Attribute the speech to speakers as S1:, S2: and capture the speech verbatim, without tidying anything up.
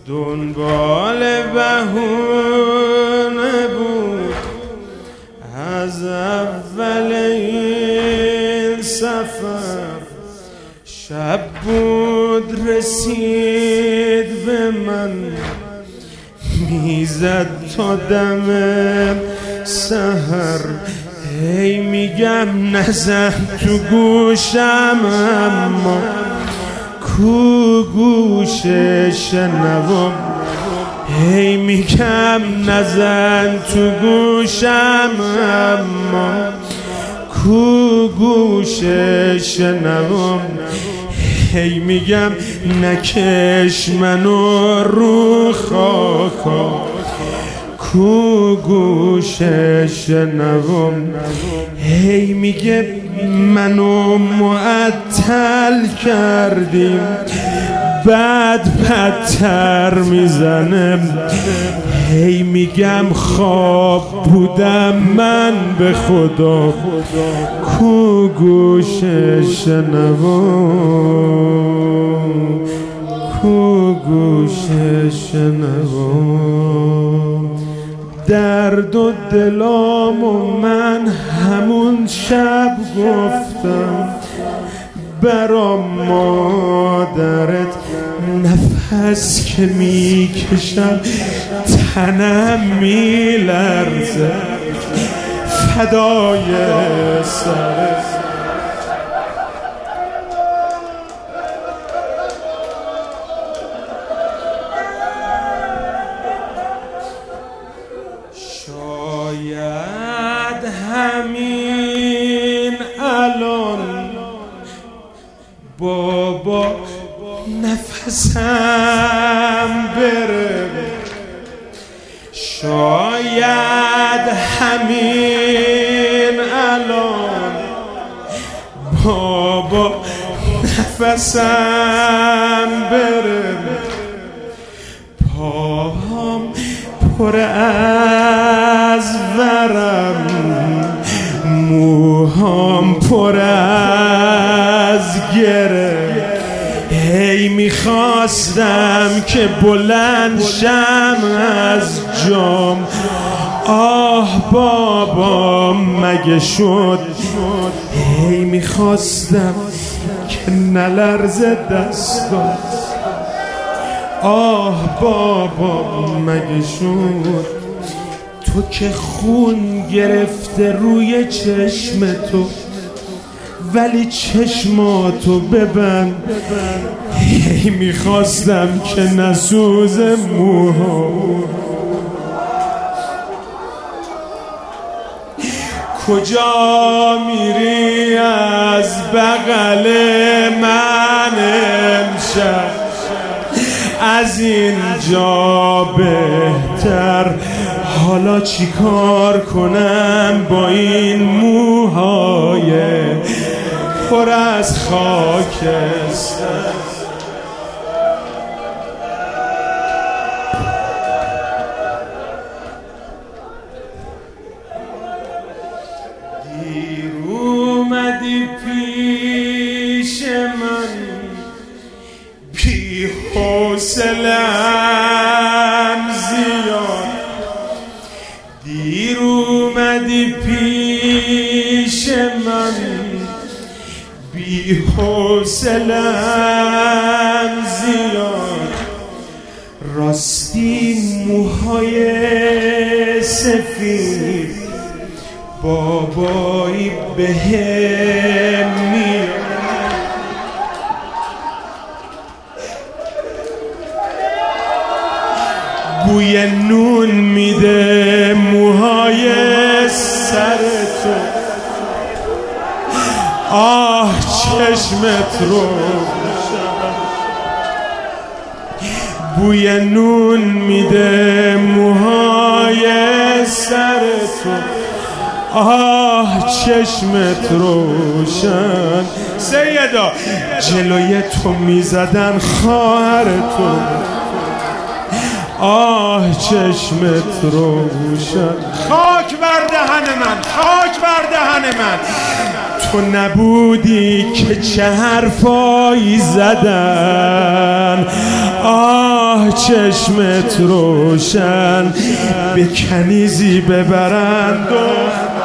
S1: دنبال بهونه بود از اول این سفر، شب بود رسید به من، میزد تا دم سحر. هی میگم نزن تو گوشم، اما کو گوش شنوم. هی میگم نزن تو گوشم، اما کو گوش شنوم. هی میگم نکش منو رو خاکا، کو گوش شنوم. هی میگه منو معطل کردیم، بعد بدتر میزنم. هی میگم خواب بودم من به خدا، کو گوش شنوم، کو گوش شنوم. درد و دلام و من همون شب گفتم برا مادرت، نفس که میکشم تنم میلرزه فدای سرت. شاید همین الان بابا نفسم بره، شاید همین الان بابا نفسم بره. پاهم پر از ورم، موهام پر از گره. هی میخواستم که بلند شم از جام، آه بابا مگه شد. هی میخواستم که نلرزه دستم، آه بابا مگه شد. تو که خون گرفته روی چشم تو، ولی چشماتو ببند. هی میخواستم که نسوز موها. کجا میری از بغل من امشب، از اینجا بهتر. حالا چی کار کنم با این موهای پر از خاکستر؟ دیر اومدی پیش من، بی حوصله‌ام زیاد. دیر اومدی پیش من، بی حوصله‌ام زیاد. راستی موهای سفید بابایی بهم میاد. بوی نون میده موهای سر تو، آه چشمت رو. بوی نون میده موهای سر تو، آه چشمت روشن. سیدا جلوی تو میزدن خواهر تو، آه چشمت روشن. خاک بر دهن من، خاک بر دهن من. تو نبودی که چه حرفایی زدن، آه آه چشمت روشن به کنیزی ببرند و